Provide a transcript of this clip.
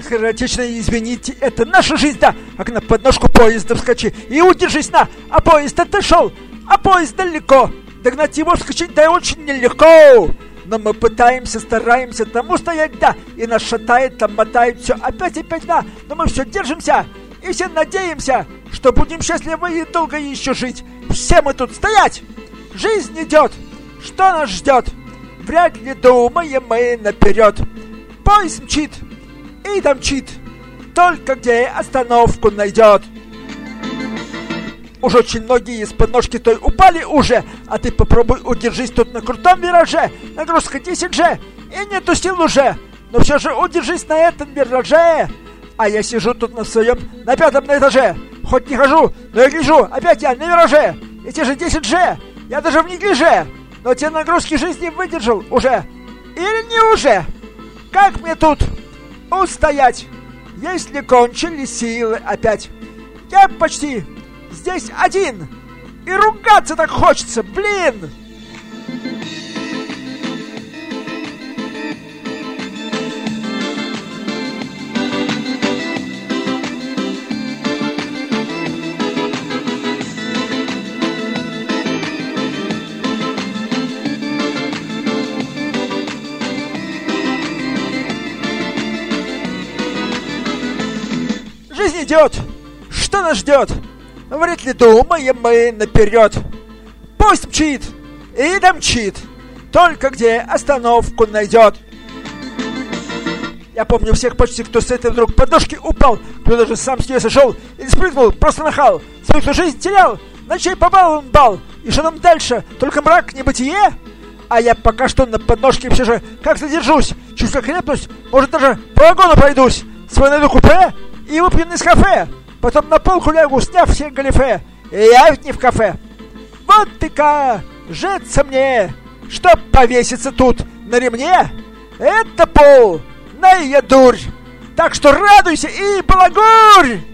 скоротечно, извините, это наша жизнь, да, как на подножку поезда вскочи и удержись на, а поезд отошел, а поезд далеко, догнать его вскочить, да, очень нелегко. Но мы пытаемся, стараемся там устоять, да, и нас шатает, там мотает все опять, да, но мы все держимся, и все надеемся, что будем счастливы и долго еще жить. Все мы тут стоять, жизнь идет, что нас ждет, вряд ли думаем мы наперед. Поезд мчит и домчит, только где остановку найдет. Уж очень многие из подножки той упали уже, а ты попробуй удержись тут на крутом вираже, нагрузка 10 же, и нету сил уже, но все же удержись на этом вираже. А я сижу тут на своем, на 5-м на этаже, хоть не хожу, но я гляжу, опять я на вираже, и те же 10 же, я даже в неглиже, но те нагрузки жизни выдержал уже, или не уже? Как мне тут устоять, если кончились силы опять? Я почти здесь один, и ругаться так хочется, блин! Жизнь идет, что нас ждет? Вряд ли думаем мы наперед. Пусть мчит и домчит, только где остановку найдет. Я помню всех почти, кто с этой вдруг подножки упал, кто даже сам с нее сошел или спрыгнул, просто нахал, свою кто жизнь терял, ночей побал он бал, и что нам дальше, только мрак, небытие? А я пока что на подножке все же как-то держусь, чуть окрепнусь, может даже по вагону пройдусь, свой найду купе и выпью из кафе. Потом на полку лягу, сняв все галифе, и я ведь не в кафе. Вот ты кажется мне, чтоб повеситься тут на ремне, это полная дурь. Так что радуйся и балагурь!